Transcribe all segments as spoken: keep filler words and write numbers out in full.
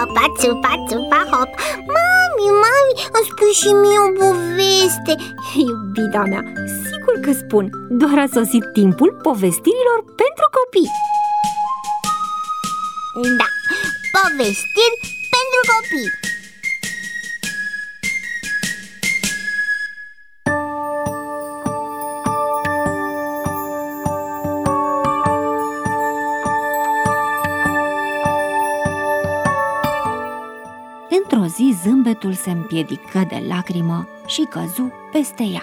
hopa, țupa, țupa, hop. Mami, mami, îmi spui și mie o poveste. Iubita mea, sigur că spun. Doar a sosit timpul povestirilor pentru copii. Da, povestiri pentru copii. Într-o zi, zâmbetul se împiedică de lacrimă și căzu peste ea.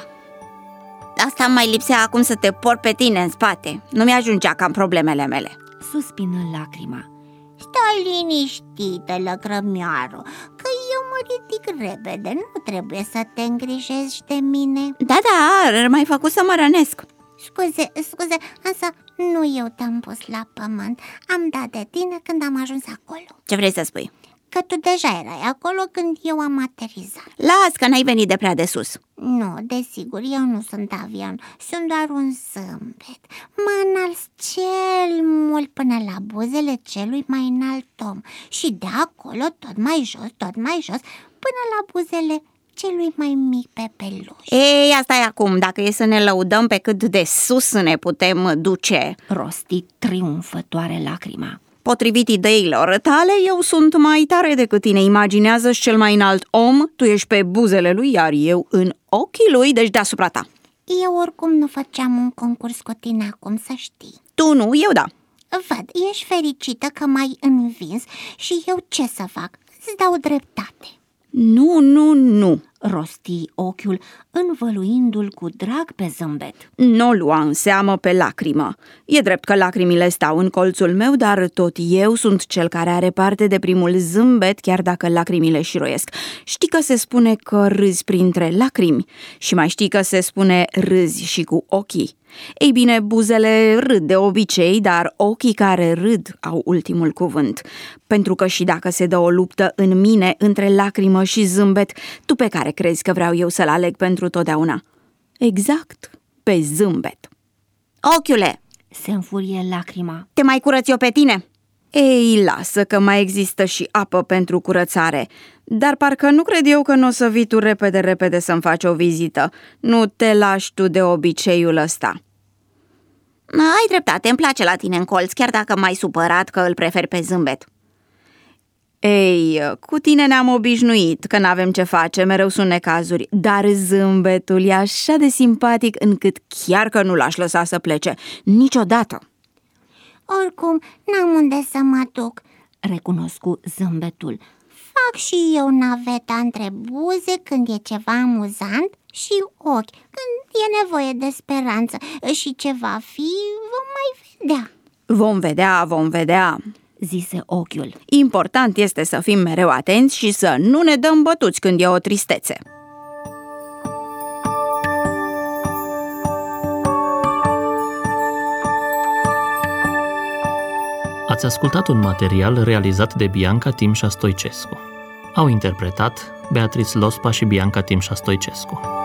Asta mai lipsea acum să te por pe tine în spate. Nu mi-ajungea cam problemele mele. Suspină lacrima. Stai liniștită, lăcrămioară, că eu mă ridic repede. Nu trebuie să te îngrijești de mine. Da, da, m-ai făcut să mă rănesc. Scuze, scuze, însă nu eu te-am pus la pământ. Am dat de tine când am ajuns acolo. Ce vrei să spui? Că tu deja erai acolo când eu am aterizat. Las că n-ai venit de prea de sus. Nu, desigur, eu nu sunt avion. Sunt doar un zâmbet. Mă înalți cel mult până la buzele celui mai înalt om și de acolo tot mai jos, tot mai jos, până la buzele celui mai mic pepeluș. Ei, asta e acum, dacă e să ne lăudăm pe cât de sus ne putem duce. Rosti triumfătoare lacrima. Potrivit ideilor tale, eu sunt mai tare decât tine. Imaginează-și cel mai înalt om, tu ești pe buzele lui, iar eu în ochii lui, deci deasupra ta. Eu oricum nu făceam un concurs cu tine acum, să știi. Tu nu, eu da. Văd, ești fericită că m-ai învins și eu ce să fac? Îți dau dreptate. Nu, nu, nu, rosti ochiul, învăluindu-l cu drag pe zâmbet. Nu lua în seamă pe lacrimă. E drept că lacrimile stau în colțul meu, dar tot eu sunt cel care are parte de primul zâmbet, chiar dacă lacrimile șiroiesc. Știi că se spune că râzi printre lacrimi și mai știi că se spune râzi și cu ochii. Ei bine, buzele râd de obicei, dar ochii care râd au ultimul cuvânt. Pentru că și dacă se dă o luptă în mine între lacrimă și zâmbet, tu pe care crezi că vreau eu să-l aleg pentru totdeauna? Exact, pe zâmbet. Ochiule! Se înfurie lacrima. Te mai curăț eu pe tine? Ei, lasă că mai există și apă pentru curățare. Dar parcă nu cred eu că nu o să vii tu repede, repede să-mi faci o vizită. Nu te lași tu de obiceiul ăsta. Ai dreptate, îmi place la tine în colț, chiar dacă m-ai supărat că îl preferi pe zâmbet. Ei, cu tine ne-am obișnuit, că n-avem ce face, mereu sunt necazuri. Dar zâmbetul e așa de simpatic încât chiar că nu l-aș lăsa să plece niciodată. Oricum, n-am unde să mă duc, recunoscu zâmbetul. Fac și eu naveta între buze când e ceva amuzant și ochi, când e nevoie de speranță. Și ce va fi, vom mai vedea. Vom vedea, vom vedea, zise ochiul. Important este să fim mereu atenți și să nu ne dăm bătuți când e o tristețe. Ați ascultat un material realizat de Bianca Timșa Stoicescu. Au interpretat Beatrice Lospa și Bianca Timșa Stoicescu.